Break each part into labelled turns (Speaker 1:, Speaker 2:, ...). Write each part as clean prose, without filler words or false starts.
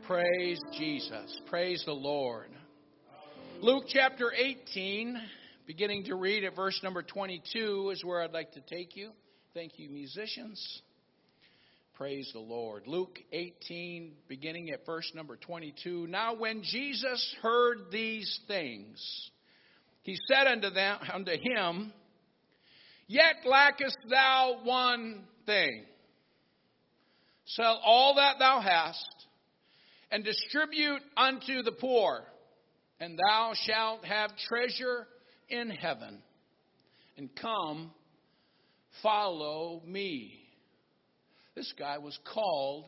Speaker 1: Praise Jesus. Praise the Lord. Luke chapter 18, beginning to read at verse number 22 is where I'd like to take you. Thank you, musicians. Praise the Lord. Luke 18, beginning at verse number 22. Now when Jesus heard these things, he said unto him, Yet lackest thou one thing. Sell all that thou hast, and distribute unto the poor, and thou shalt have treasure in heaven. And come, follow me. This guy was called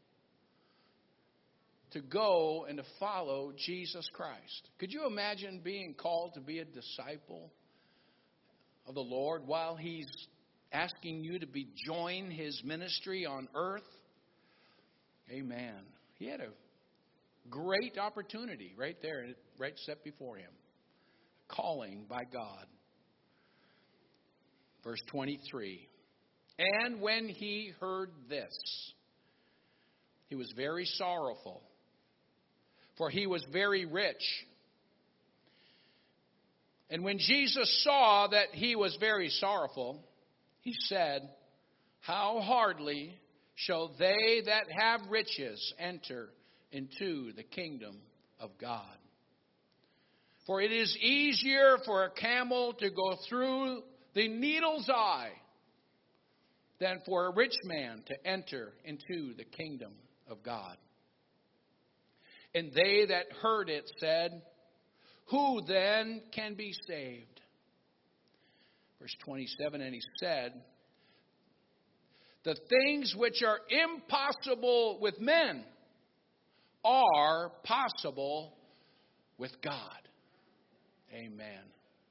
Speaker 1: to go and to follow Jesus Christ. Could you imagine being called to be a disciple of the Lord while he's asking you to join his ministry on earth? Amen. He had a great opportunity right there, right set before him. Calling by God. Verse 23. And when he heard this, he was very sorrowful, for he was very rich. And when Jesus saw that he was very sorrowful, he said, How hardly shall they that have riches enter into the kingdom of God. For it is easier for a camel to go through the needle's eye than for a rich man to enter into the kingdom of God. And they that heard it said, Who then can be saved? Verse 27, and he said, The things which are impossible with men are possible with God. Amen.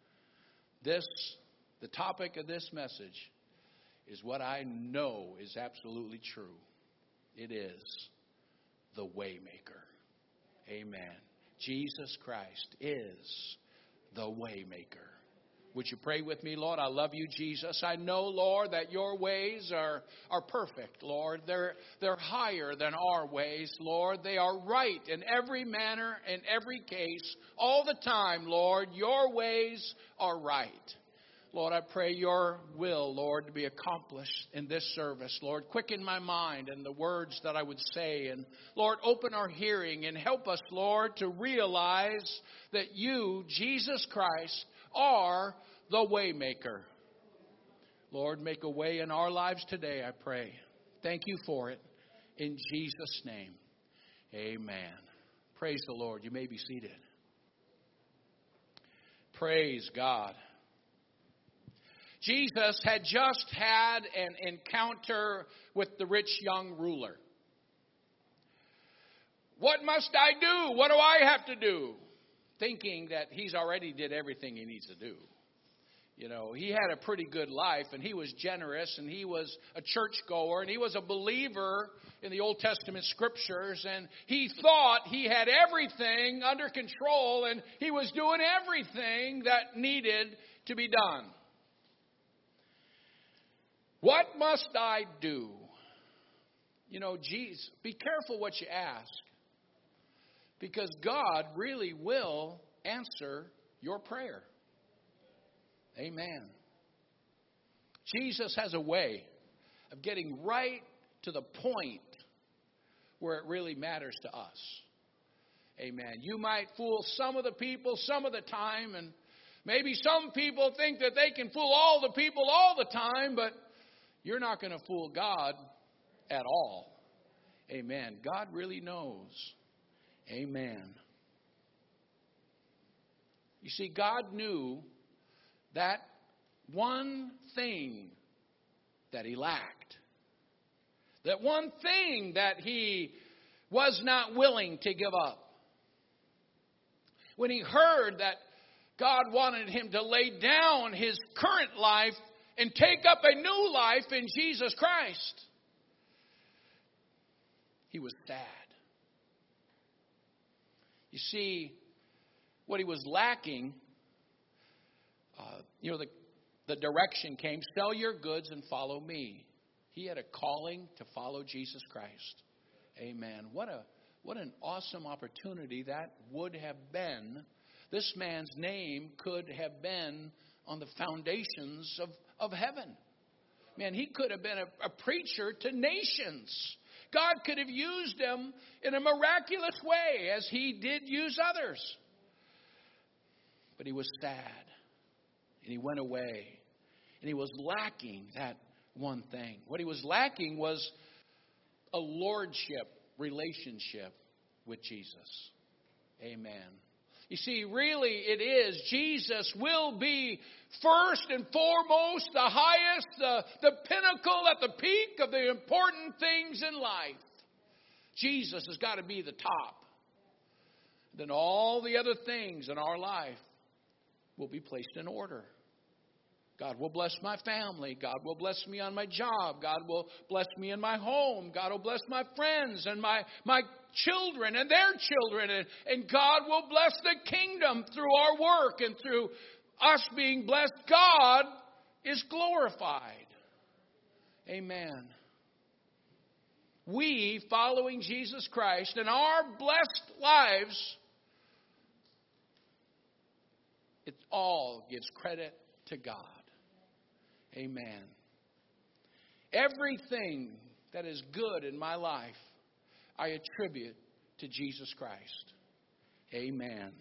Speaker 1: The topic of this message is what I know is absolutely true. It is the Waymaker. Amen. Jesus Christ is the Waymaker. Would you pray with me, Lord? I love you, Jesus. I know, Lord, that your ways are perfect, Lord. They're higher than our ways, Lord. They are right in every manner, in every case, all the time, Lord. Your ways are right. Lord, I pray your will, Lord, to be accomplished in this service. Lord, quicken my mind and the words that I would say. And Lord, open our hearing and help us, Lord, to realize that you, Jesus Christ, are the Waymaker. Lord, make a way in our lives today, I pray. Thank you for it. In Jesus' name, amen. Praise the Lord. You may be seated. Praise God. Jesus had just had an encounter with the rich young ruler. What must I do? What do I have to do? Thinking that he's already did everything he needs to do. You know, he had a pretty good life, and he was generous, and he was a churchgoer, and he was a believer in the Old Testament scriptures, and he thought he had everything under control, and he was doing everything that needed to be done. What must I do? You know, geez, be careful what you ask. Because God really will answer your prayer. Amen. Jesus has a way of getting right to the point where it really matters to us. Amen. You might fool some of the people some of the time, and maybe some people think that they can fool all the people all the time, but you're not going to fool God at all. Amen. God really knows. Amen. You see, God knew that one thing that he lacked. That one thing that he was not willing to give up. When he heard that God wanted him to lay down his current life and take up a new life in Jesus Christ, he was sad. You see, what he was lacking, the direction came, sell your goods and follow me. He had a calling to follow Jesus Christ. Amen. What What an awesome opportunity that would have been. This man's name could have been on the foundations of heaven. Man, he could have been a preacher to nations. God could have used him in a miraculous way as he did use others. But he was sad. And he went away. And he was lacking that one thing. What he was lacking was a lordship relationship with Jesus. Amen. You see, really it is. Jesus will be first and foremost, the highest, the pinnacle at the peak of the important things in life. Jesus has got to be the top. Then all the other things in our life will be placed in order. God will bless my family. God will bless me on my job. God will bless me in my home. God will bless my friends and my children and their children. And God will bless the kingdom through our work and through us being blessed. God is glorified. Amen. We, following Jesus Christ in our blessed lives, it all gives credit to God. Amen. Everything that is good in my life, I attribute to Jesus Christ. Amen.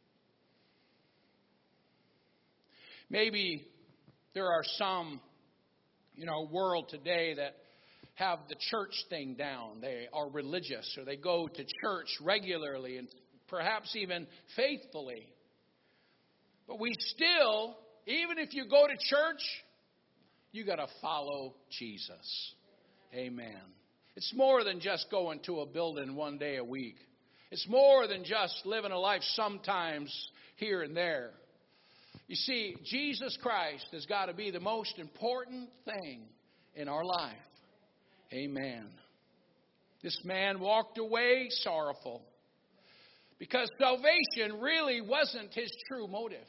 Speaker 1: Maybe there are some in our world today that have the church thing down. They are religious, or they go to church regularly and perhaps even faithfully. But we still, even if you go to church, you got to follow Jesus. Amen. It's more than just going to a building one day a week. It's more than just living a life sometimes here and there. You see, Jesus Christ has got to be the most important thing in our life. Amen. This man walked away sorrowful because salvation really wasn't his true motive.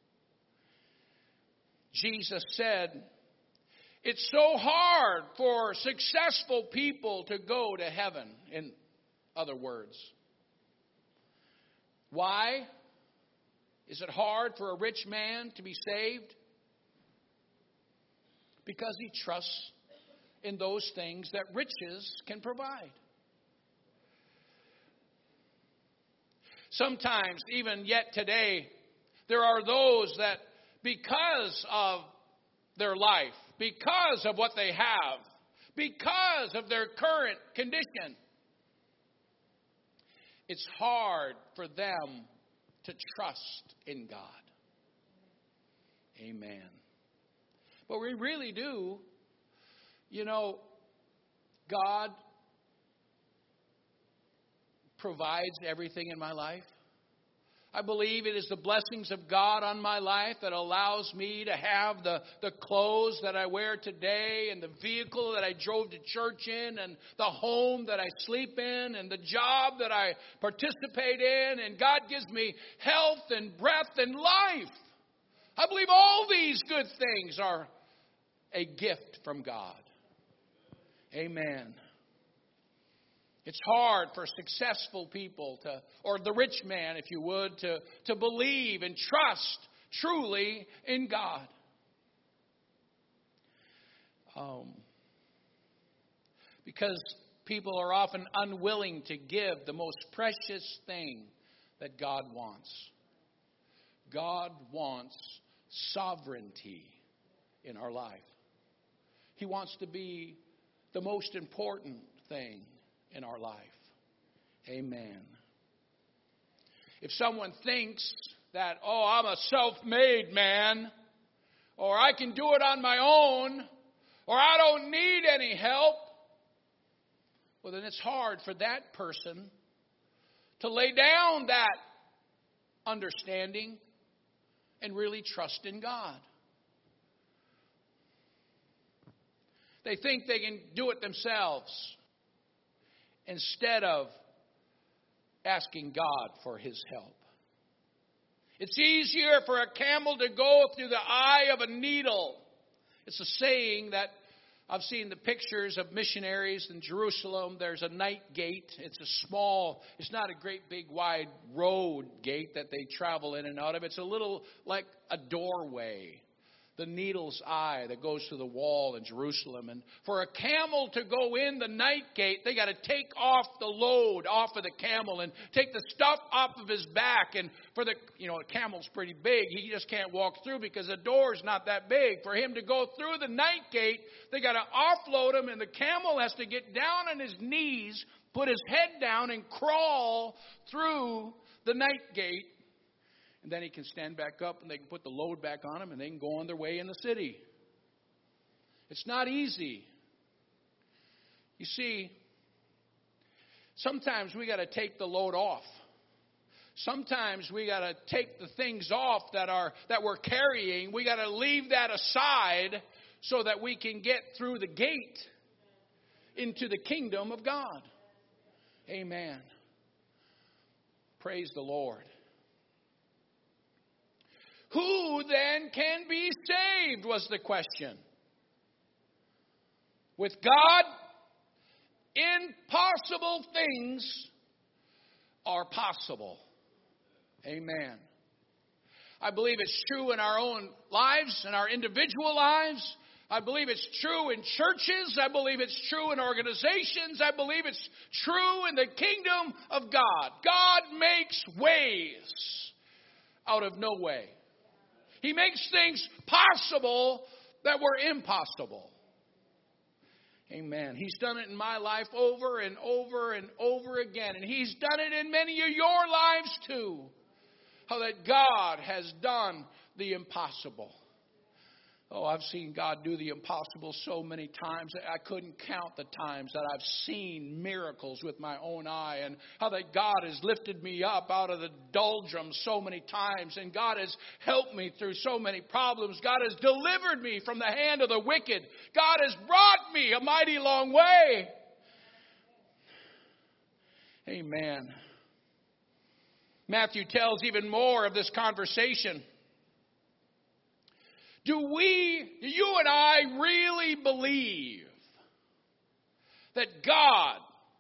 Speaker 1: Jesus said, it's so hard for successful people to go to heaven, in other words. Why is it hard for a rich man to be saved? Because he trusts in those things that riches can provide. Sometimes, even yet today, there are those that because of their life, because of what they have, because of their current condition, it's hard for them to trust in God. Amen. But we really do, God provides everything in my life. I believe it is the blessings of God on my life that allows me to have the clothes that I wear today, and the vehicle that I drove to church in, and the home that I sleep in, and the job that I participate in. And God gives me health and breath and life. I believe all these good things are a gift from God. Amen. It's hard for successful people or the rich man, if you would, to believe and trust truly in God. Because people are often unwilling to give the most precious thing that God wants. God wants sovereignty in our life. He wants to be the most important thing in our life. Amen. If someone thinks that, I'm a self-made man, or I can do it on my own, or I don't need any help, well, then it's hard for that person to lay down that understanding and really trust in God. They think they can do it themselves, instead of asking God for His help. It's easier for a camel to go through the eye of a needle. It's a saying that I've seen the pictures of missionaries in Jerusalem. There's a night gate. It's it's not a great big wide road gate that they travel in and out of. It's a little like a doorway, the needle's eye that goes to the wall in Jerusalem. And for a camel to go in the night gate, they got to take off the load off of the camel and take the stuff off of his back. And for a camel's pretty big. He just can't walk through because the door's not that big. For him to go through the night gate, they got to offload him, and the camel has to get down on his knees, put his head down, and crawl through the night gate. And then he can stand back up and they can put the load back on him and they can go on their way in the city. It's not easy. You see, sometimes we got to take the load off. Sometimes we got to take the things off that we're carrying. We got to leave that aside so that we can get through the gate into the kingdom of God. Amen. Praise the Lord. Who then can be saved, was the question. With God, impossible things are possible. Amen. I believe it's true in our own lives, in our individual lives. I believe it's true in churches. I believe it's true in organizations. I believe it's true in the kingdom of God. God makes ways out of no way. He makes things possible that were impossible. Amen. He's done it in my life over and over and over again. And He's done it in many of your lives too. How that God has done the impossible. Oh, I've seen God do the impossible so many times. I couldn't count the times that I've seen miracles with my own eye. And how that God has lifted me up out of the doldrums so many times. And God has helped me through so many problems. God has delivered me from the hand of the wicked. God has brought me a mighty long way. Amen. Matthew tells even more of this conversation. Do you and I really believe that God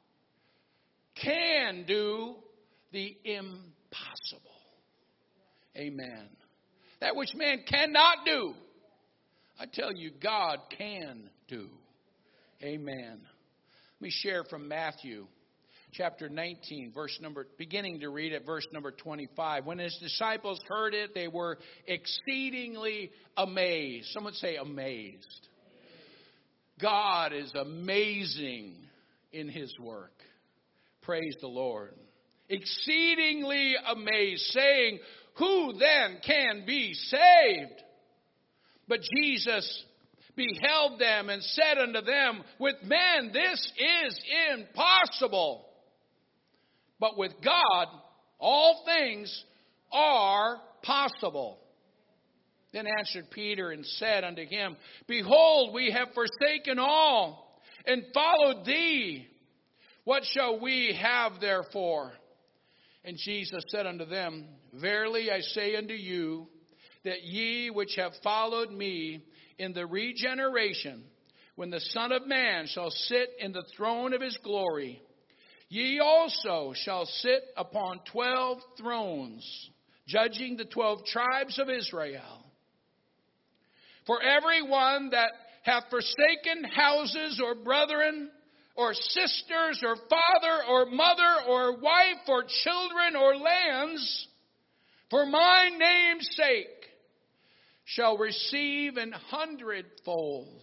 Speaker 1: can do the impossible? Amen. That which man cannot do, I tell you, God can do. Amen. Let me share from Matthew chapter 19, beginning to read at verse number 25. When His disciples heard it, they were exceedingly amazed. Someone say amazed. God is amazing in His work. Praise the Lord. Exceedingly amazed, saying, who then can be saved? But Jesus beheld them and said unto them, with men this is impossible. But with God, all things are possible. Then answered Peter and said unto him, behold, we have forsaken all and followed thee. What shall we have therefore? And Jesus said unto them, verily I say unto you, that ye which have followed me in the regeneration, when the Son of Man shall sit in the throne of His glory, ye also shall sit upon 12 thrones, judging the 12 tribes of Israel. For every one that hath forsaken houses or brethren or sisters or father or mother or wife or children or lands, for my name's sake, shall receive 100-fold,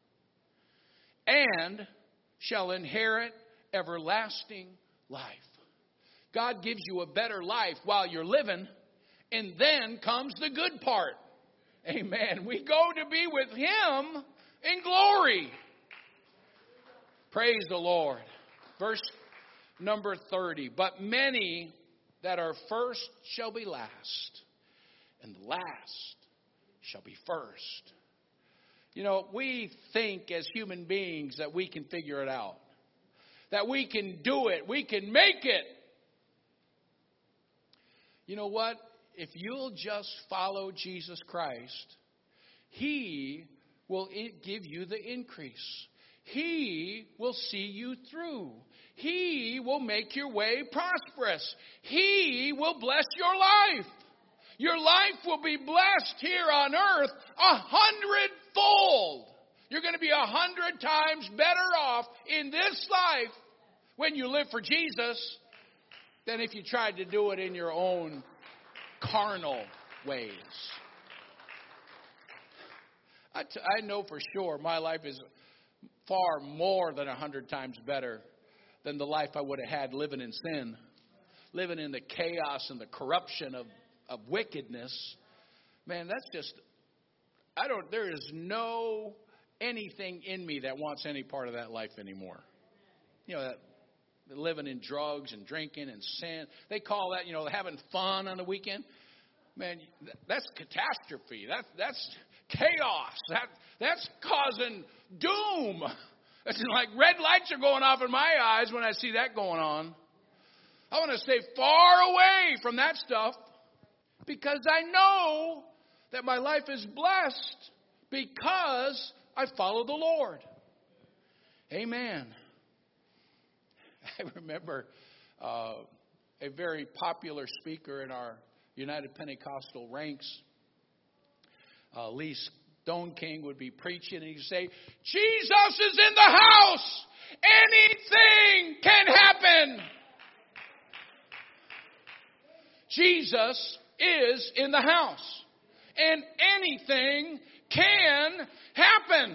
Speaker 1: and shall inherit everlasting life. God gives you a better life while you're living, and then comes the good part. Amen. We go to be with Him in glory. Praise the Lord. Verse number 30. But many that are first shall be last, and the last shall be first. You know, we think as human beings that we can figure it out. That we can do it. We can make it. You know what? If you'll just follow Jesus Christ, He will give you the increase. He will see you through. He will make your way prosperous. He will bless your life. Your life will be blessed here on earth 100-fold. You're going to be 100 times better off in this life when you live for Jesus than if you tried to do it in your own carnal ways. I know for sure my life is far more than 100 times better than the life I would have had living in sin, living in the chaos and the corruption of wickedness. Man, that's just, there is no anything in me that wants any part of that life anymore. You know, that living in drugs and drinking and sin. They call that, having fun on the weekend. Man, that's catastrophe. That's chaos. That's causing doom. It's like red lights are going off in my eyes when I see that going on. I want to stay far away from that stuff because I know that my life is blessed because I follow the Lord. Amen. I remember a very popular speaker in our United Pentecostal ranks, Lee Stone King, would be preaching and he'd say, Jesus is in the house. Anything can happen. Jesus is in the house. And anything can happen.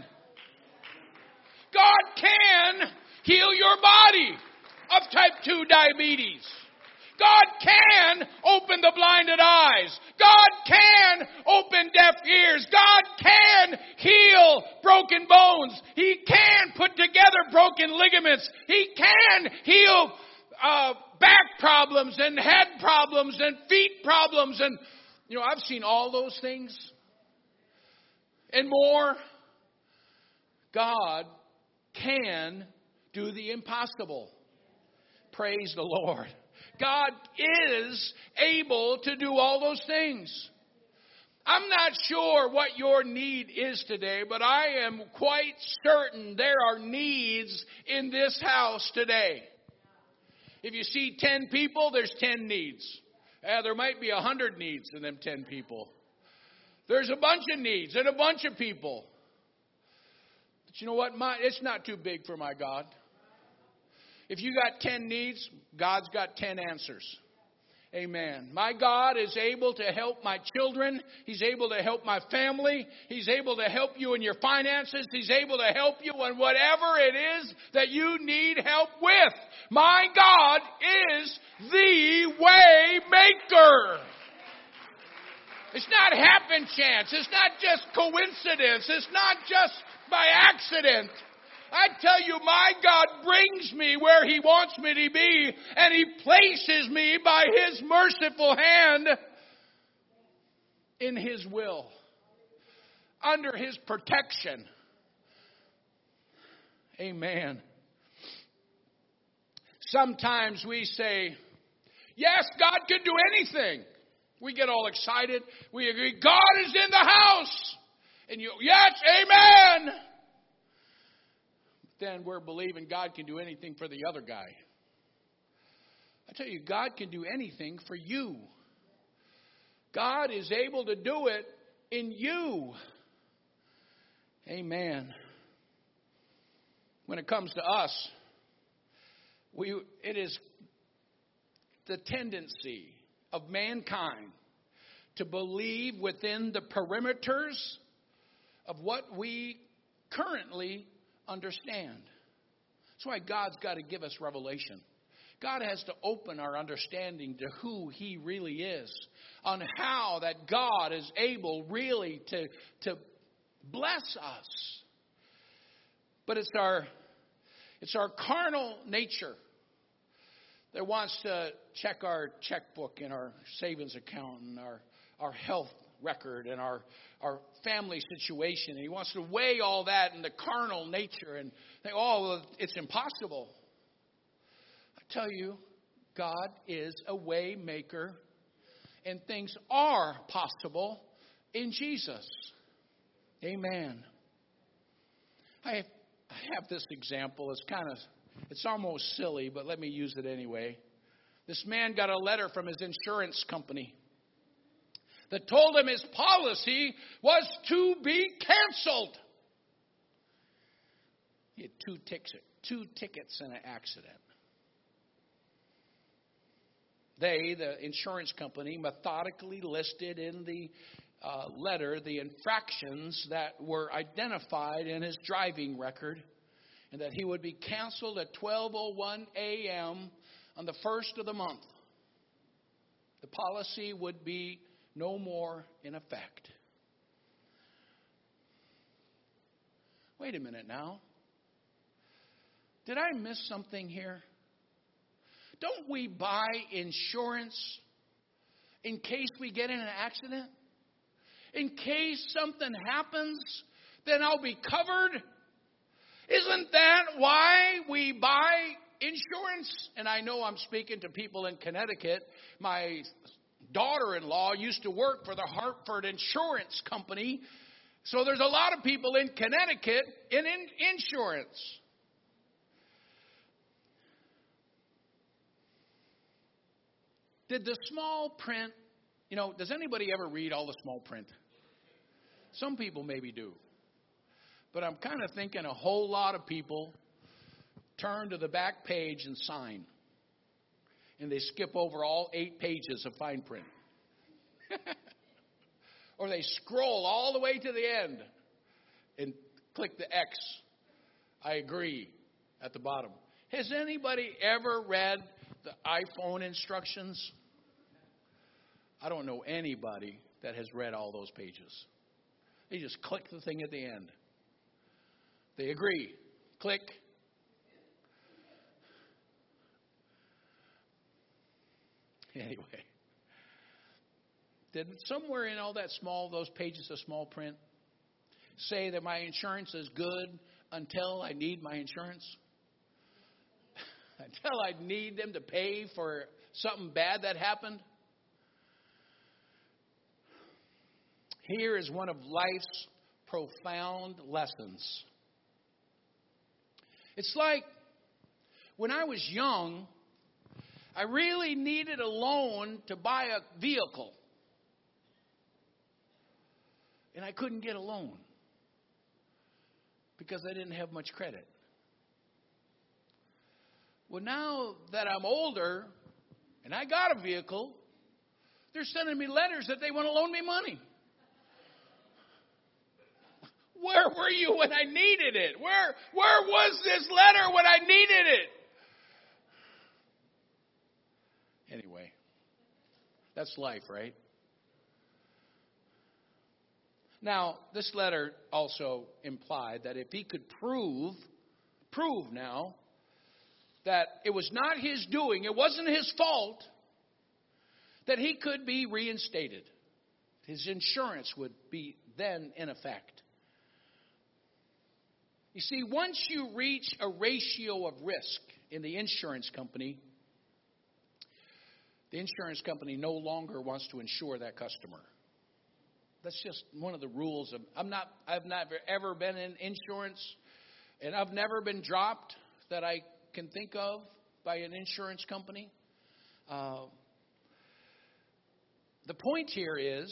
Speaker 1: God can heal your body of type 2 diabetes. God can open the blinded eyes. God can open deaf ears. God can heal broken bones. He can put together broken ligaments. He can heal back problems and head problems and feet problems. And, I've seen all those things and more. God can do the impossible. Praise the Lord. God is able to do all those things. I'm not sure what your need is today, but I am quite certain there are needs in this house today. If you see 10 people, there's 10 needs. There might be 100 needs in them 10 people. There's a bunch of needs and a bunch of people. But you know what? It's not too big for my God. If you got 10 needs, God's got 10 answers. Amen. My God is able to help my children. He's able to help my family. He's able to help you in your finances. He's able to help you in whatever it is that you need help with. My God is the way maker. It's not happen chance. It's not just coincidence. It's not just by accident. I tell you, my God brings me where He wants me to be, and He places me by His merciful hand in His will, under His protection. Amen. Sometimes we say, yes, God can do anything. We get all excited. We agree, God is in the house. And yes, amen. Then we're believing God can do anything for the other guy. I tell you, God can do anything for you. God is able to do it in you. Amen. When it comes to us, it is the tendency of mankind to believe within the perimeters of what we currently understand. That's why God's got to give us revelation. God has to open our understanding to who He really is, on how that God is able really to bless us. But it's our carnal nature that wants to check our checkbook and our savings account and our health record and our family situation. And he wants to weigh all that in the carnal nature and think, oh, it's impossible. I tell you, God is a way maker, and things are possible in Jesus. Amen. I have this example. It's almost silly, but let me use it anyway. This man got a letter from his insurance company that told him his policy was to be canceled. He had two tickets in an accident. The insurance company, methodically listed in the letter the infractions that were identified in his driving record, and that he would be canceled at 12:01 a.m. on the first of the month. The policy would be no more in effect. Wait a minute now. Did I miss something here? Don't we buy insurance in case we get in an accident? In case something happens, then I'll be covered. Isn't that why we buy insurance? And I know I'm speaking to people in Connecticut. My daughter-in-law used to work for the Hartford Insurance Company. So there's a lot of people in Connecticut in insurance. Did the small print, does anybody ever read all the small print? Some people maybe do. But I'm kind of thinking a whole lot of people turn to the back page and sign. And they skip over all 8 pages of fine print. Or they scroll all the way to the end and click the X. I agree at the bottom. Has anybody ever read the iPhone instructions? I don't know anybody that has read all those pages. They just click the thing at the end. They agree. Click. Anyway. Did somewhere in all those pages of small print say that my insurance is good until I need my insurance? Until I need them to pay for something bad that happened? Here is one of life's profound lessons. It's like when I was young, I really needed a loan to buy a vehicle. And I couldn't get a loan because I didn't have much credit. Well, now that I'm older and I got a vehicle, they're sending me letters that they want to loan me money. Where were you when I needed it? Where was this letter when I needed it? Anyway, that's life, right? Now, this letter also implied that if he could prove now that it was not his doing, it wasn't his fault, that he could be reinstated. His insurance would be then in effect. You see, once you reach a ratio of risk in the insurance company no longer wants to insure that customer. That's just one of the rules. I've never ever been in insurance, and I've never been dropped that I can think of by an insurance company. The point here is,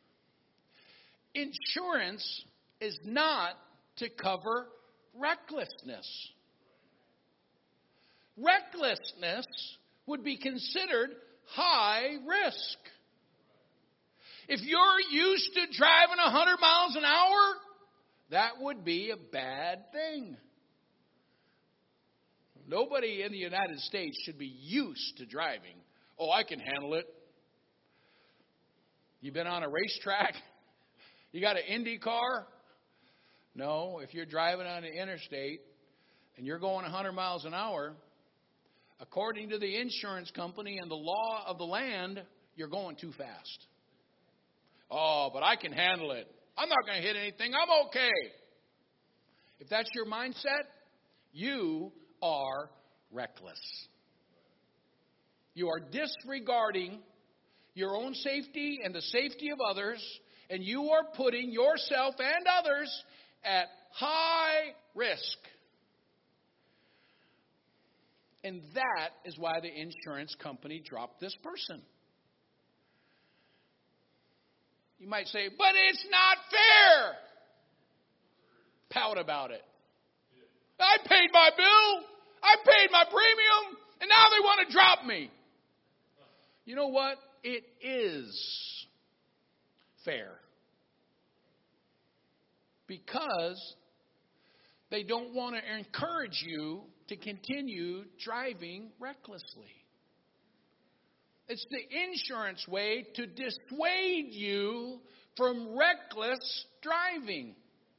Speaker 1: insurance is not to cover recklessness. Recklessness would be considered high risk. If you're used to driving 100 miles an hour, that would be a bad thing. Nobody in the United States should be used to driving. Oh, I can handle it. You been on a racetrack? You got an Indy car? No, if you're driving on the interstate and you're going 100 miles an hour, according to the insurance company and the law of the land, you're going too fast. Oh, but I can handle it. I'm not going to hit anything. I'm okay. If that's your mindset, you are reckless. You are disregarding your own safety and the safety of others, and you are putting yourself and others at high risk. And that is why the insurance company dropped this person. You might say, but it's not fair. Pout about it. I paid my bill. I paid my premium. And now they want to drop me. You know what? It is fair. Because they don't want to encourage you to continue driving recklessly. It's the insurance way to dissuade you from reckless driving.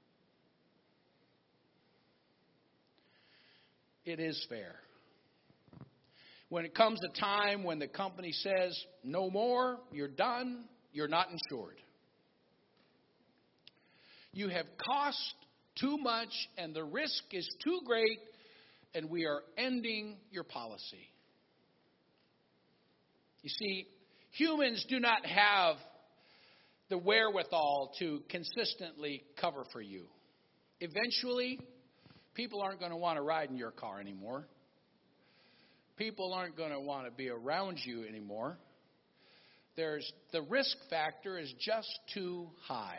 Speaker 1: It is fair. When it comes a time when the company says, no more, you're done, you're not insured. You have cost too much and the risk is too great, and we are ending your policy. You see, humans do not have the wherewithal to consistently cover for you. Eventually, people aren't going to want to ride in your car anymore. People aren't going to want to be around you anymore. The risk factor is just too high.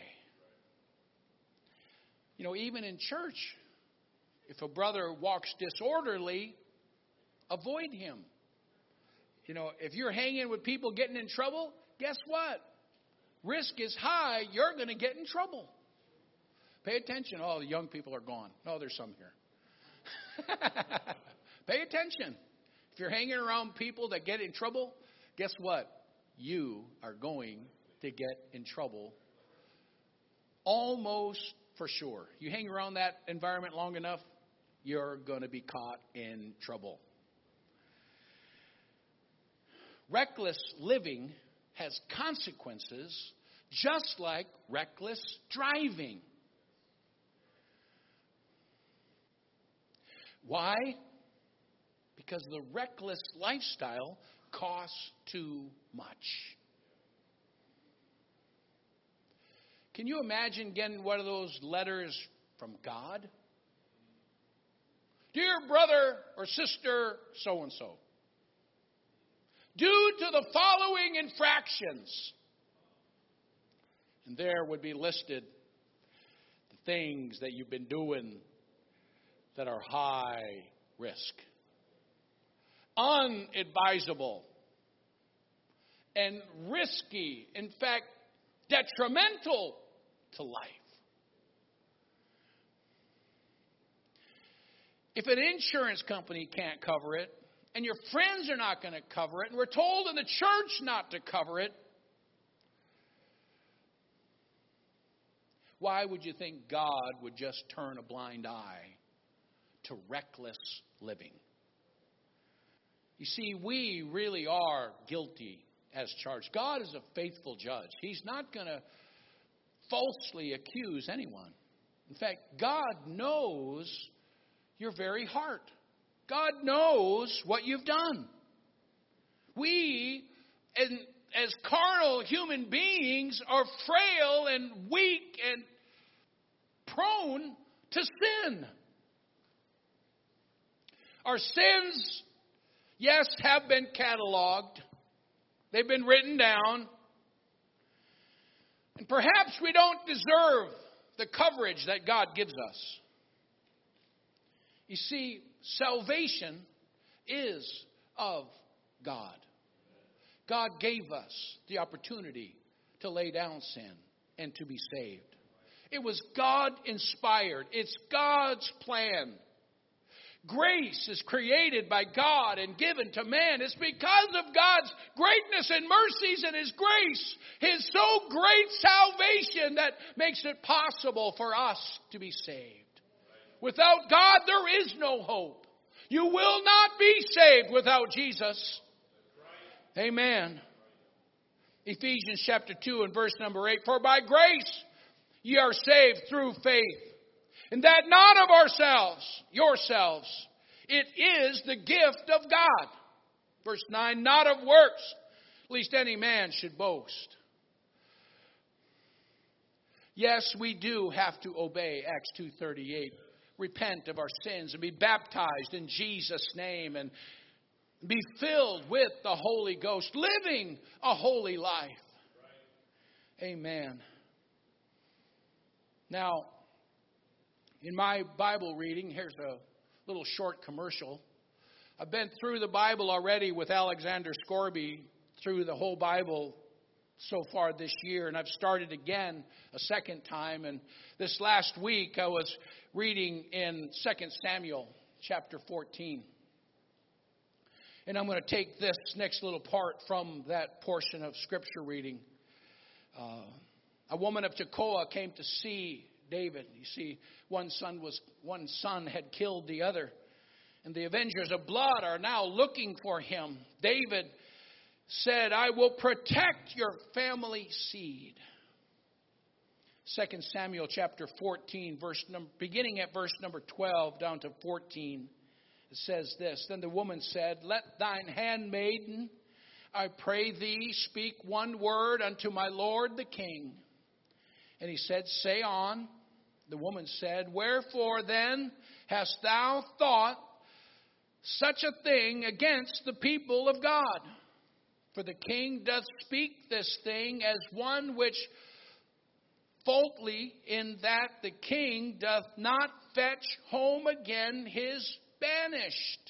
Speaker 1: You know, even in church, if a brother walks disorderly, avoid him. You know, if you're hanging with people getting in trouble, guess what? Risk is high. You're going to get in trouble. Pay attention. Oh, the young people are gone. No, there's some here. Pay attention. If you're hanging around people that get in trouble, guess what? You are going to get in trouble almost for sure. You hang around that environment long enough, you're going to be caught in trouble. Reckless living has consequences just like reckless driving. Why? Because the reckless lifestyle costs too much. Can you imagine getting one of those letters from God? Dear brother or sister so-and-so, due to the following infractions. And there would be listed the things that you've been doing that are high risk, unadvisable, and risky, in fact, detrimental to life. If an insurance company can't cover it, and your friends are not going to cover it, and we're told in the church not to cover it, why would you think God would just turn a blind eye to reckless living? You see, we really are guilty as charged. God is a faithful judge. He's not going to falsely accuse anyone. In fact, God knows your very heart. God knows what you've done. We, as carnal human beings, are frail and weak and prone to sin. Our sins, yes, have been cataloged. They've been written down. And perhaps we don't deserve the coverage that God gives us. You see, salvation is of God. God gave us the opportunity to lay down sin and to be saved. It was God-inspired. It's God's plan. Grace is created by God and given to man. It's because of God's greatness and mercies and His grace, His so great salvation, that makes it possible for us to be saved. Without God, there is no hope. You will not be saved without Jesus. Amen. Ephesians chapter 2 and verse number 8. For by grace ye are saved through faith. And that not of ourselves, yourselves. It is the gift of God. Verse 9. Not of works, lest any man should boast. Yes, we do have to obey Acts 2:38. Repent of our sins and be baptized in Jesus' name and be filled with the Holy Ghost, living a holy life. Amen. Now, in my Bible reading, here's a little short commercial. I've been through the Bible already with Alexander Scorby, through the whole Bible so far this year, and I've started again a second time. And this last week I was reading in 2 Samuel chapter 14. And I'm going to take this next little part from that portion of Scripture reading. A woman of Tekoa came to see David. You see, one son had killed the other. And the avengers of blood are now looking for him. David said, I will protect your family seed. 2 Samuel chapter 14, beginning at verse number 12 down to 14. It says this, Then the woman said, Let thine handmaiden, I pray thee, speak one word unto my lord the king. And he said, Say on. The woman said, Wherefore then hast thou thought such a thing against the people of God? For the king doth speak this thing as one which faultly, in that the king doth not fetch home again his banished.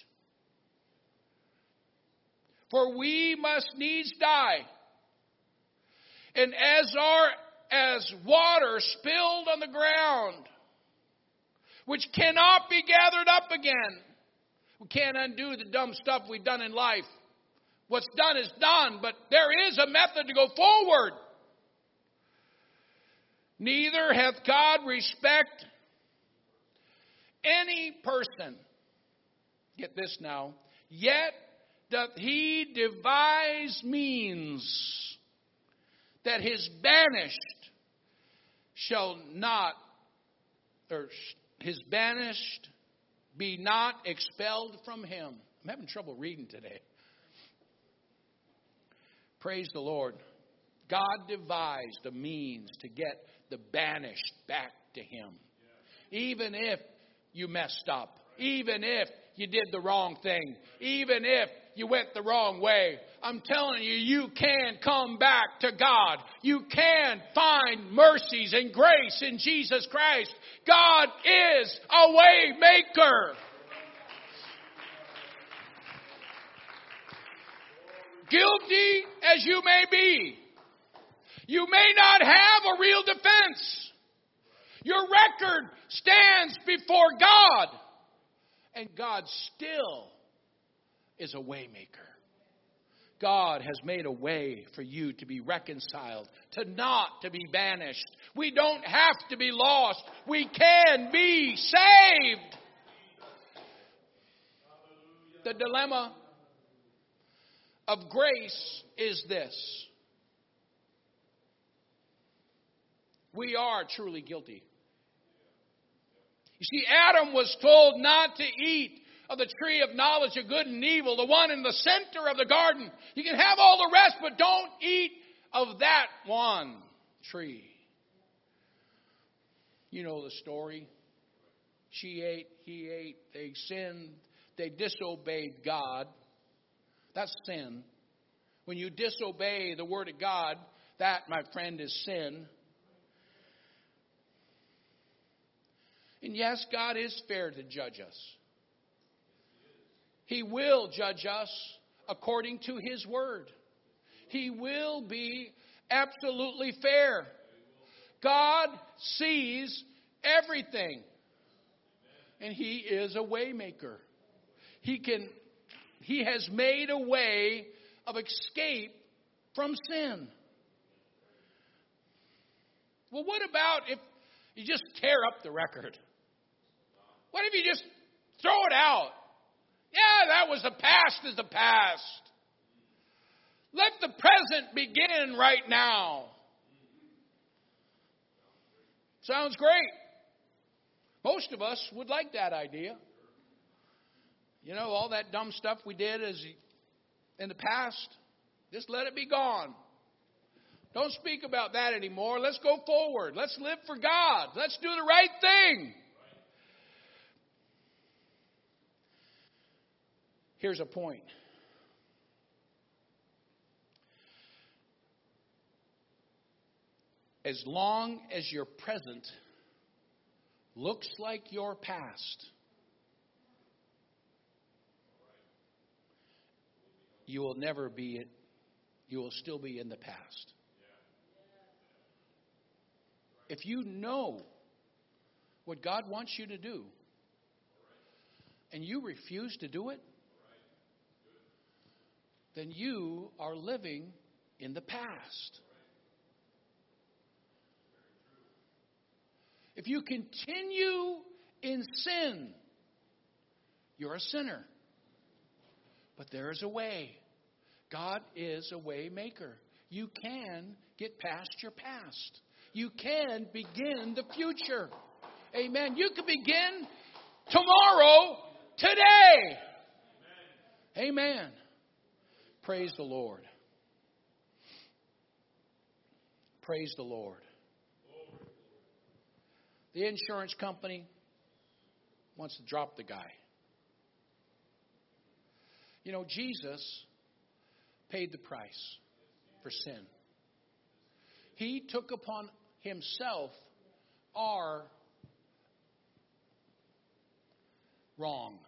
Speaker 1: For we must needs die. And as water spilled on the ground, which cannot be gathered up again. We can't undo the dumb stuff we've done in life. What's done is done, but there is a method to go forward. Neither hath God respect any person. Get this now. Yet doth he devise means that his banished shall not, or his banished be not expelled from him. I'm having trouble reading today. Praise the Lord. God devised a means to get the banished back to him. Even if you messed up. Even if you did the wrong thing. Even if you went the wrong way. I'm telling you, you can come back to God. You can find mercies and grace in Jesus Christ. God is a way maker. Guilty as you may be, you may not have a real defense. Your record stands before God. And God still is a way maker. God has made a way for you to be reconciled, to be banished. We don't have to be lost. We can be saved. The dilemma of grace is this. We are truly guilty. You see, Adam was told not to eat of the tree of knowledge of good and evil, the one in the center of the garden. You can have all the rest, but don't eat of that one tree. You know the story. She ate, he ate, they sinned, they disobeyed God. That's sin. When you disobey the word of God, that, my friend, is sin. And yes, God is fair to judge us. He will judge us according to His word. He will be absolutely fair. God sees everything. And He is a way maker. He has made a way of escape from sin. Well, what about if you just tear up the record? What if you just throw it out? Yeah, that was the past is the past. Let the present begin right now. Sounds great. Most of us would like that idea. You know, all that dumb stuff we did in the past, just let it be gone. Don't speak about that anymore. Let's go forward. Let's live for God. Let's do the right thing. Here's a point. As long as your present looks like your past, you will never be it. You will still be in the past. If you know what God wants you to do and you refuse to do it, then you are living in the past. If you continue in sin, you're a sinner. But there is a way. God is a way maker. You can get past your past. You can begin the future. Amen. You can begin tomorrow, today. Amen. Praise the Lord. Praise the Lord. The insurance company wants to drop the guy. You know, Jesus paid the price for sin. He took upon himself our wrong.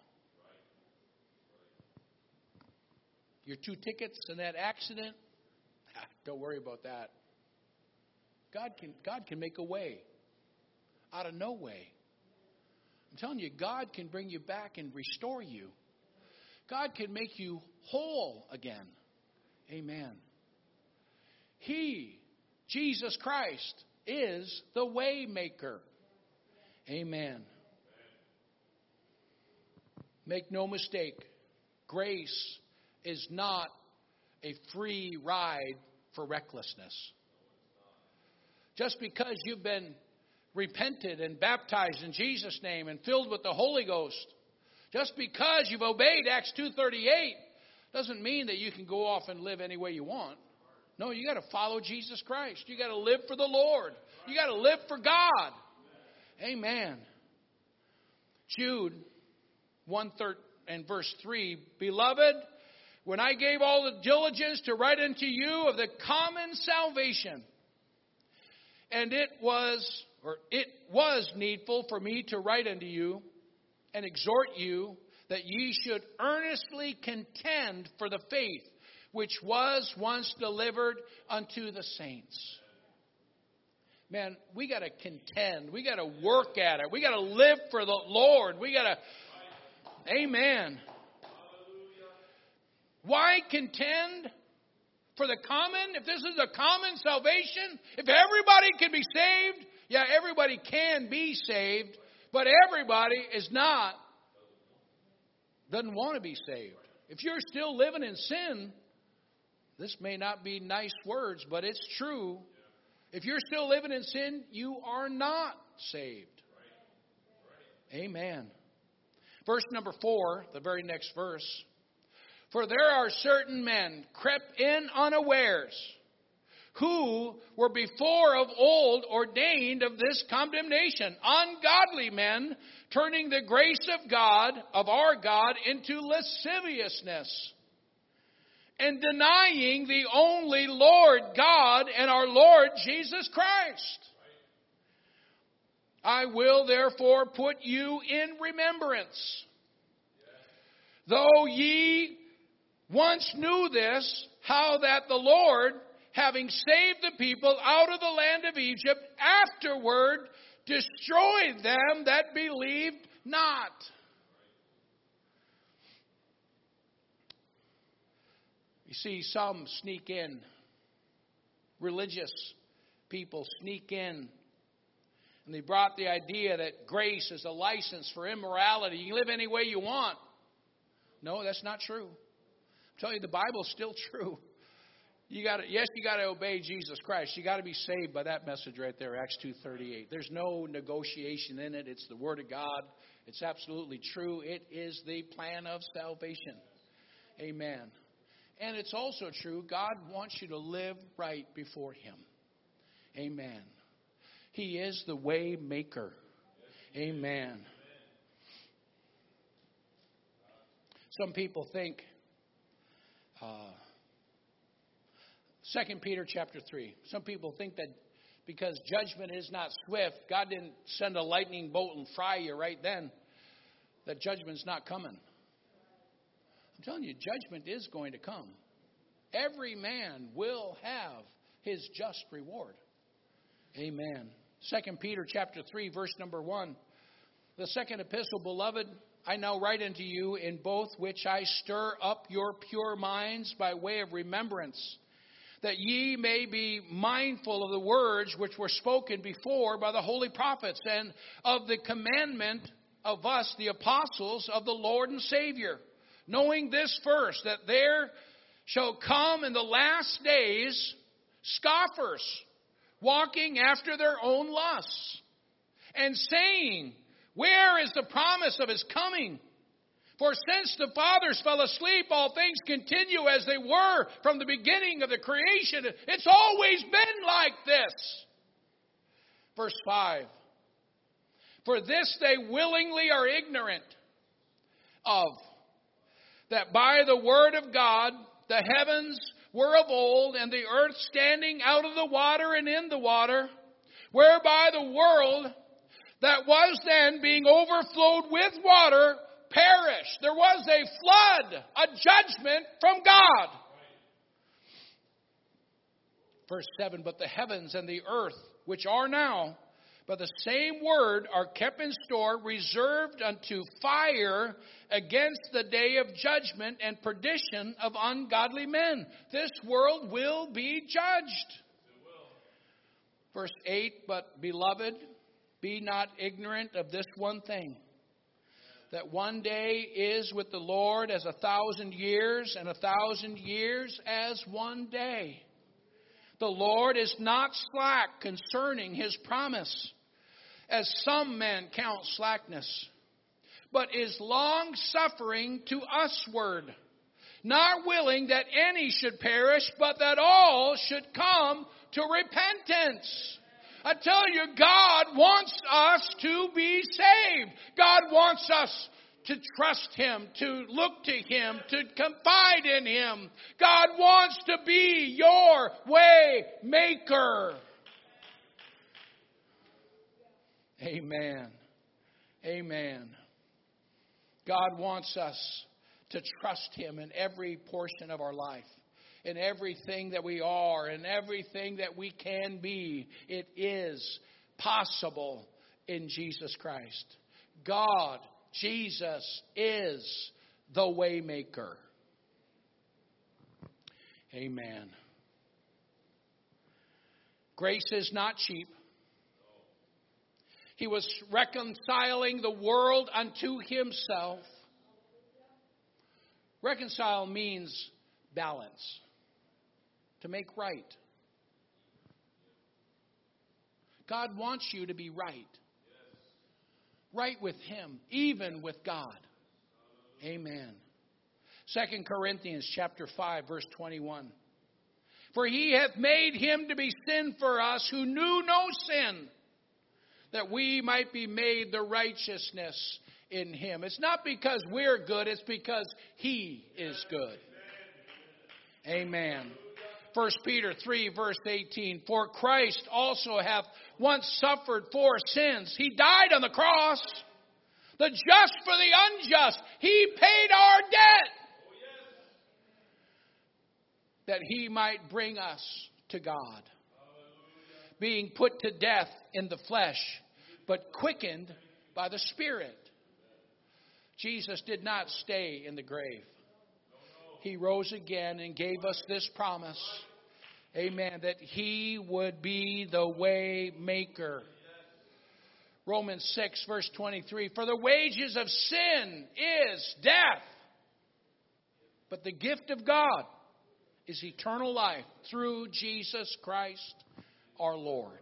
Speaker 1: Your 2 tickets and that accident, don't worry about that. God can make a way out of no way. I'm telling you, God can bring you back and restore you. God can make you whole again. Amen. He, Jesus Christ, is the way maker. Amen. Make no mistake, grace is not a free ride for recklessness. Just because you've been repented and baptized in Jesus' name and filled with the Holy Ghost, just because you've obeyed Acts 2:38, doesn't mean that you can go off and live any way you want. No, you got to follow Jesus Christ. You got to live for the Lord. You got to live for God. Amen. Jude 1:3 and verse 3, Beloved, when I gave all the diligence to write unto you of the common salvation, and it was needful for me to write unto you and exhort you that ye should earnestly contend for the faith which was once delivered unto the saints. Man, we got to contend. We got to work at it. We got to live for the Lord. We got to, amen. Why contend for the common? If this is a common salvation, if everybody can be saved, yeah, everybody can be saved, but everybody doesn't want to be saved. If you're still living in sin, this may not be nice words, but it's true. If you're still living in sin, you are not saved. Amen. Verse number 4, the very next verse. For there are certain men crept in unawares, who were before of old ordained of this condemnation, ungodly men, turning the grace of God, of our God, into lasciviousness, and denying the only Lord God and our Lord Jesus Christ. I will therefore put you in remembrance, though ye once knew this, how that the Lord, having saved the people out of the land of Egypt, afterward destroyed them that believed not. You see, some sneak in. Religious people sneak in. And they brought the idea that grace is a license for immorality. You can live any way you want. No, that's not true. I'm telling you, the Bible's still true. You got to obey Jesus Christ. You got to be saved by that message right there, Acts 2:38. There's no negotiation in it. It's the Word of God. It's absolutely true. It is the plan of salvation. Amen. And it's also true, God wants you to live right before Him. Amen. He is the way maker. Amen. Some people think, 2 Peter chapter 3, some people think that because judgment is not swift, God didn't send a lightning bolt and fry you right then, that judgment's not coming. I'm telling you, judgment is going to come. Every man will have his just reward. Amen. 2 Peter chapter 3, verse number 1. The second epistle, beloved, I now write unto you, in both which I stir up your pure minds by way of remembrance, that ye may be mindful of the words which were spoken before by the holy prophets, and of the commandment of us, the apostles of the Lord and Savior, knowing this first, that there shall come in the last days scoffers, walking after their own lusts, and saying, where is the promise of His coming? For since the fathers fell asleep, all things continue as they were from the beginning of the creation. It's always been like this. Verse 5. For this they willingly are ignorant of, that by the word of God the heavens were of old, and the earth standing out of the water and in the water, whereby the world that was then being overflowed with water perished. There was a flood, a judgment from God. Verse 7, but the heavens and the earth, which are now, by the same word, are kept in store, reserved unto fire against the day of judgment and perdition of ungodly men. This world will be judged. Verse 8, but beloved, be not ignorant of this one thing, that one day is with the Lord as 1,000 years, and 1,000 years as one day. The Lord is not slack concerning His promise, as some men count slackness, but is long-suffering to usward, not willing that any should perish, but that all should come to repentance. I tell you, God wants us to be saved. God wants us to trust Him, to look to Him, to confide in Him. God wants to be your way maker. Amen. Amen. God wants us to trust Him in every portion of our life. In everything that we are, in everything that we can be, it is possible in Jesus Christ. God, Jesus, is the waymaker. Amen. Grace is not cheap. He was reconciling the world unto Himself. Reconcile means balance. To make right. God wants you to be right. Right with Him, even with God. Amen. 2 Corinthians chapter 5, verse 21. For He hath made Him to be sin for us who knew no sin, that we might be made the righteousness in Him. It's not because we're good, it's because He is good. Amen. 1 Peter 3, verse 18. For Christ also hath once suffered for sins. He died on the cross. The just for the unjust. He paid our debt. That He might bring us to God. Being put to death in the flesh, but quickened by the Spirit. Jesus did not stay in the grave. He rose again and gave us this promise. Amen. That He would be the way maker. Romans 6, verse 23. For the wages of sin is death. But the gift of God is eternal life through Jesus Christ our Lord.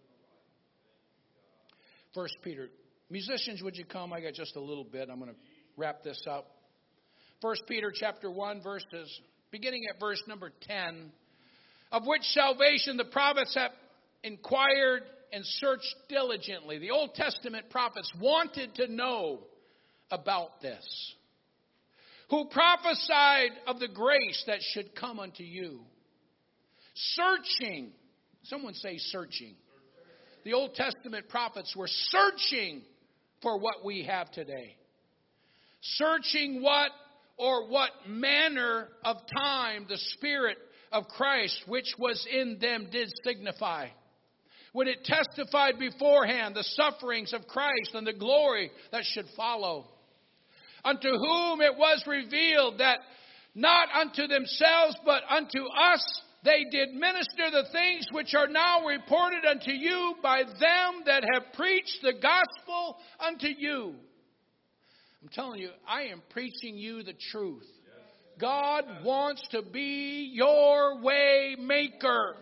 Speaker 1: 1 Peter. Musicians, would you come? I got just a little bit. I'm going to wrap this up. 1 Peter chapter 1, verses beginning at verse number 10, of which salvation the prophets have inquired and searched diligently. The Old Testament prophets wanted to know about this. Who prophesied of the grace that should come unto you. Searching. Someone say searching. The Old Testament prophets were searching for what we have today. Searching what manner of time the Spirit of Christ which was in them did signify. When it testified beforehand the sufferings of Christ and the glory that should follow. Unto whom it was revealed that not unto themselves but unto us they did minister the things which are now reported unto you by them that have preached the gospel unto you. I'm telling you, I am preaching you the truth. God wants to be your way maker.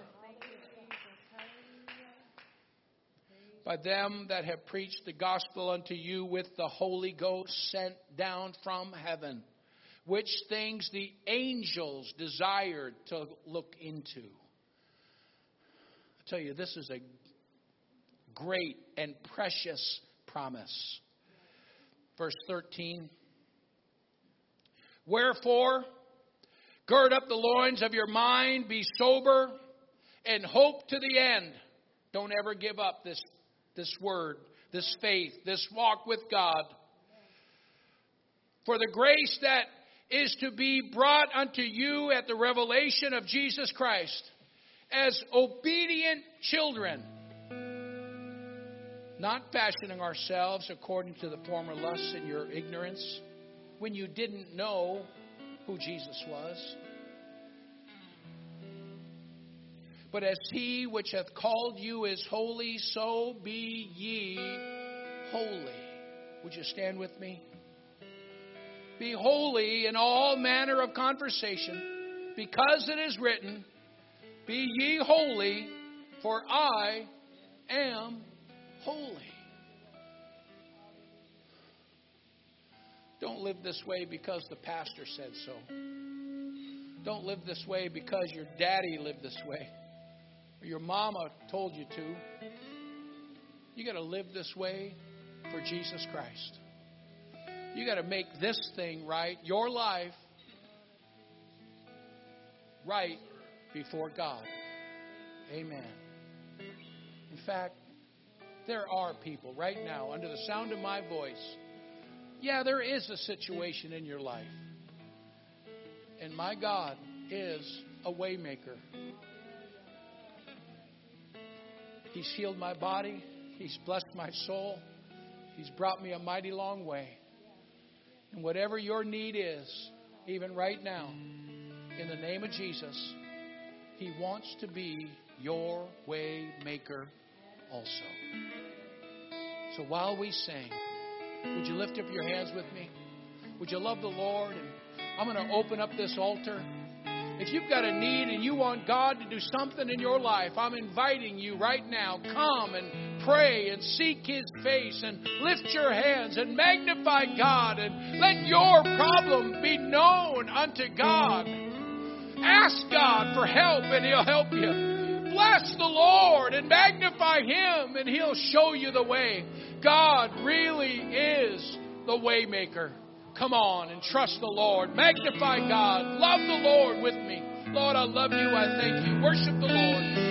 Speaker 1: By them that have preached the gospel unto you with the Holy Ghost sent down from heaven, which things the angels desired to look into. I tell you, this is a great and precious promise. Verse 13. Wherefore, gird up the loins of your mind, be sober, and hope to the end. Don't ever give up this word, this faith, this walk with God. For the grace that is to be brought unto you at the revelation of Jesus Christ, as obedient children, not fashioning ourselves according to the former lusts in your ignorance, when you didn't know who Jesus was. But as he which hath called you is holy, so be ye holy. Would you stand with me? Be holy in all manner of conversation, because it is written, be ye holy, for I am holy. Don't live this way because the pastor said so. Don't live this way because your daddy lived this way, or your mama told you to. You got to live this way for Jesus Christ. You got to make this thing right, your life, right before God. Amen. In fact, there are people right now under the sound of my voice. Yeah, there is a situation in your life. And my God is a way maker. He's healed my body. He's blessed my soul. He's brought me a mighty long way. And whatever your need is, even right now, in the name of Jesus, He wants to be your way maker also. So while we sing, would you lift up your hands with me? Would you love the Lord? And I'm going to open up this altar. If you've got a need and you want God to do something in your life, I'm inviting you right now. Come and pray and seek His face and lift your hands and magnify God and let your problem be known unto God. Ask God for help and He'll help you. Bless the Lord and magnify Him and He'll show you the way. God really is the way maker. Come on and trust the Lord. Magnify God. Love the Lord with me. Lord, I love you. I thank you. Worship the Lord.